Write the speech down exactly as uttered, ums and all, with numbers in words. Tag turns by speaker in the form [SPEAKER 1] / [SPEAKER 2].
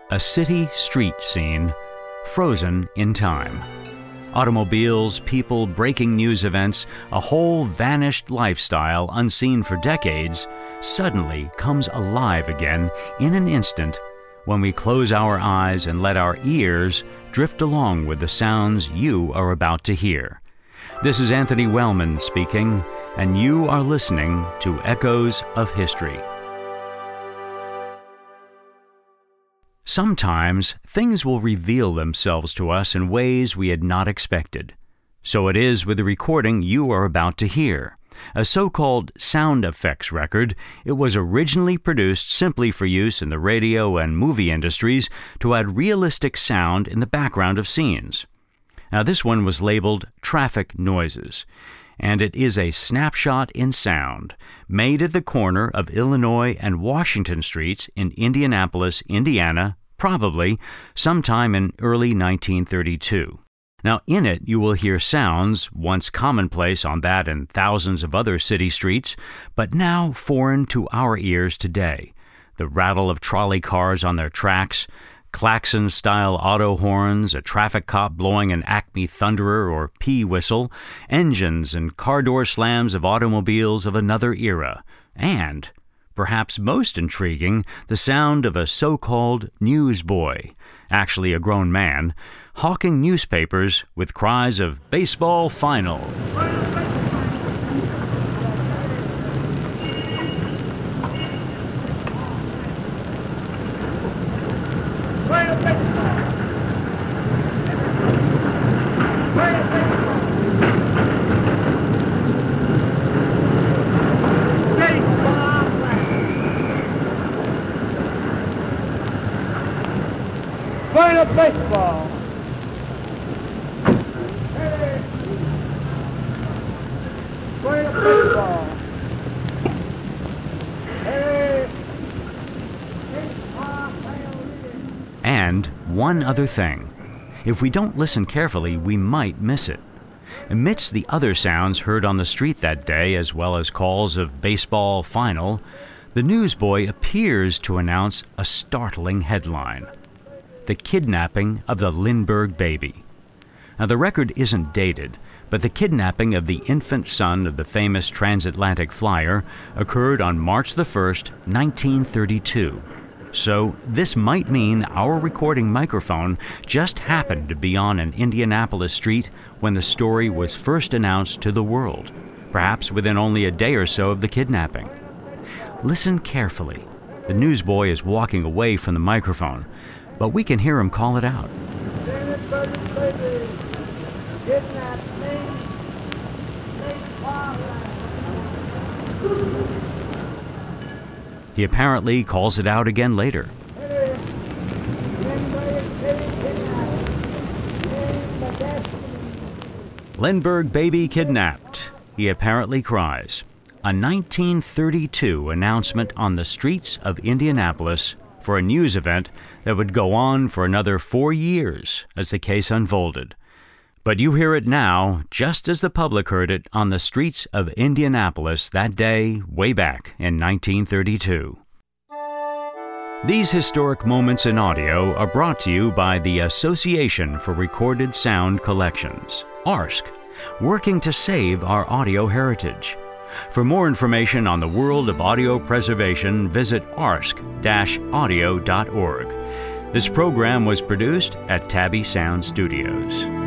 [SPEAKER 1] A city street scene frozen in time. Automobiles, people, breaking news events, a whole vanished lifestyle unseen for decades suddenly comes alive again in an instant when we close our eyes and let our ears drift along with the sounds you are about to hear. This is Anthony Wellman speaking, and you are listening to Echoes of History. Sometimes things will reveal themselves to us in ways we had not expected. So it is with the recording you are about to hear. A so-called sound effects record, it was originally produced simply for use in the radio and movie industries to add realistic sound in the background of scenes. Now this one was labeled Traffic Noises, and it is a snapshot in sound made at the corner of Illinois and Washington Streets in Indianapolis, Indiana, probably sometime in early nineteen thirty-two. Now in it you will hear sounds once commonplace on that and thousands of other city streets, but now foreign to our ears today. The rattle of trolley cars on their tracks, klaxon-style auto horns, a traffic cop blowing an Acme Thunderer or P whistle, engines and car door slams of automobiles of another era, and, perhaps most intriguing, the sound of a so-called newsboy, actually a grown man, hawking newspapers with cries of "Baseball Final."
[SPEAKER 2] Burn up baseball. Hey. Burn up baseball. Hey.
[SPEAKER 1] And one other thing. If we don't listen carefully, we might miss it. Amidst the other sounds heard on the street that day, as well as calls of "Baseball Final," the newsboy appears to announce a startling headline: "The Kidnapping of the Lindbergh Baby." Now, the record isn't dated, but the kidnapping of the infant son of the famous transatlantic flyer occurred on March the first, nineteen thirty-two. So this might mean our recording microphone just happened to be on an Indianapolis street when the story was first announced to the world, perhaps within only a day or so of the kidnapping. Listen carefully. The newsboy is walking away from the microphone, but we can hear him call it out. He apparently calls it out again later. "Lindbergh baby kidnapped," he apparently cries. A nineteen thirty-two announcement on the streets of Indianapolis for a news event that would go on for another four years as the case unfolded. But you hear it now, just as the public heard it on the streets of Indianapolis that day, way back in nineteen thirty-two. These historic moments in audio are brought to you by the Association for Recorded Sound Collections, A R S C, working to save our audio heritage. For more information on the world of audio preservation, visit arsk dash audio dot org. This program was produced at Tabby Sound Studios.